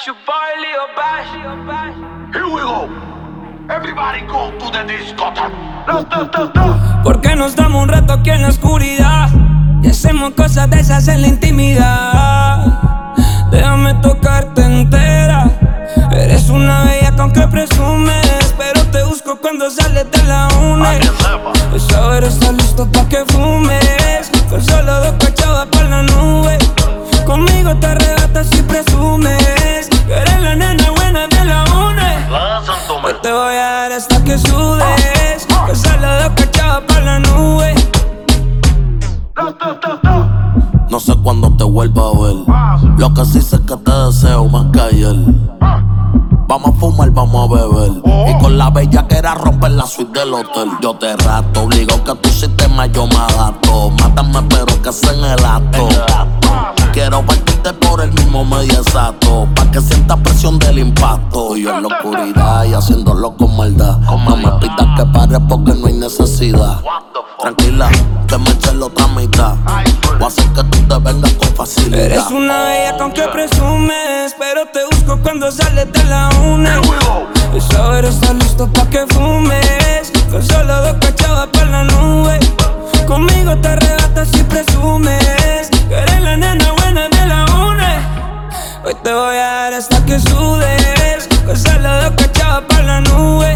It's your boy Leo Bash. Here we go. Everybody go to the discotheque. ¿Por qué nos damos un rato aquí en la oscuridad? Y hacemos cosas de esas en la intimidad. Déjame tocarte entera. Eres una bella con que presumes, pero te busco cuando sales de la uni. Esa hora está listo pa' que fumes. Con solo 2 cachavas pa' la nube. Conmigo te arrebatas y presumes que eres la nena buena de la uni. Hoy te voy a dar hasta que sudes. Con solo 2 cachavas pa' la nube. No sé cuándo te vuelva a ver. Lo que sí sé es que te deseo más que ayer. Vamos a fumar, vamos a beber. Y con la bella que era romper la suite del hotel. Yo te rato, obligo que tu sistema yo me adapto. Mátame pero que sea en el acto. Quiero partirte por el mismo medio exacto, pa' que sientas presión del impacto. Y yo en la oscuridad y haciéndolo con maldad. No me pidas que pare porque no hay necesidad. Tranquila, que me eche la otra mitad. Voy a hacer que tú te vengas con facilidad. Eres una bella con que presumes, pero te busco cuando sales de la uni. Esa hora está listo pa' que fumes. Con solo 2 cachavas pa' la nube. Conmigo te arrebatas y presumes que eres la nena buena de la uni. Hoy te voy a dar hasta que sudes. Con solo 2 cachavas pa' la nube.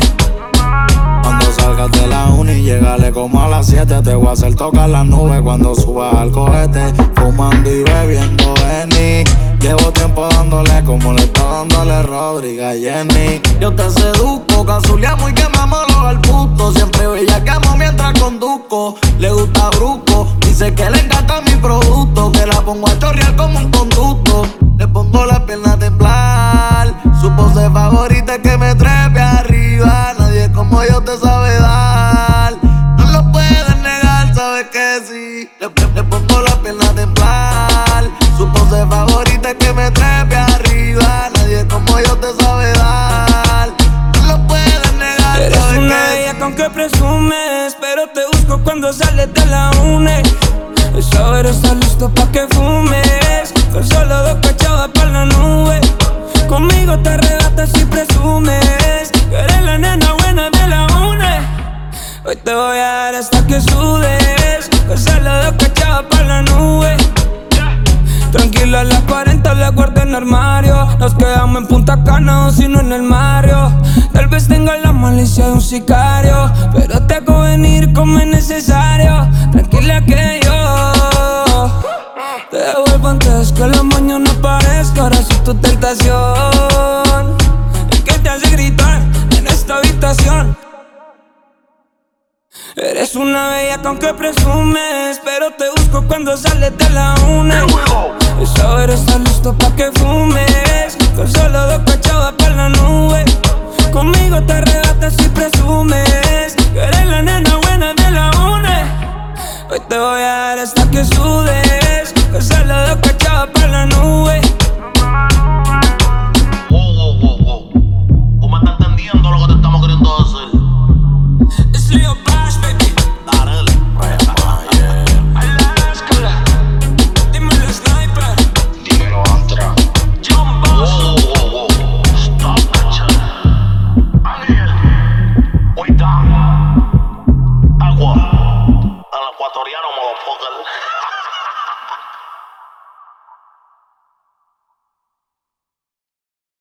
Cuando salgas de la uni, llegale como a las 7. Te voy a hacer tocar las nubes cuando subas al cohete. Fumando y bebiendo Henny. Llevo tiempo dándole como le está dándole Rodrigo a Jenny. Yo te seduzco, cazuleamos y quemámoslo al puto. Siempre bellaqueamos mientras conduzco. Le gusta bruco, dice que le encanta mi producto. Que la pongo a chorrear como un conducto. Le pongo la pierna a temblar. Su pose favorita es que me trepe arriba. Nadie como yo te sabe dar. No lo puedes negar, sabes que sí. Le pongo la pierna a temblar. Su pose favorita es que me trepe arriba. Nadie como yo te sabe dar. No lo puedes negar, eres sabes una que bella sí. con que presumes, pero te busco cuando sales de la uni. Esa hora está listo pa' que fumes. Con solo 2 cachavas pa' la nube. Conmigo te arrebatas y presumes que eres la nena buena de la uni. Hoy te voy a dar hasta que sudes. Con solo 2 cachavas pa' la nube. Tranquila, las 40 las guardo en el armario. Nos quedamos en Punta Cana o si no en el Mario. Tal vez tenga la malicia de un sicario, pero te hago venir como es necesario. Tranquila que yo te devuelvo antes que la mañana aparezca. Ahora soy tu tentación, el que te hace gritar en esta habitación. Eres una bella con que presumes, pero te busco cuando sales de la uni. Esa hora está listo pa' que fumes. Con solo 2 cachavas pa' la nube. Conmigo te arrebatas y presumes que eres la nena buena de la uni. Hoy te voy a dar hasta que sudes. Con solo 2 cachavas pa' la nube.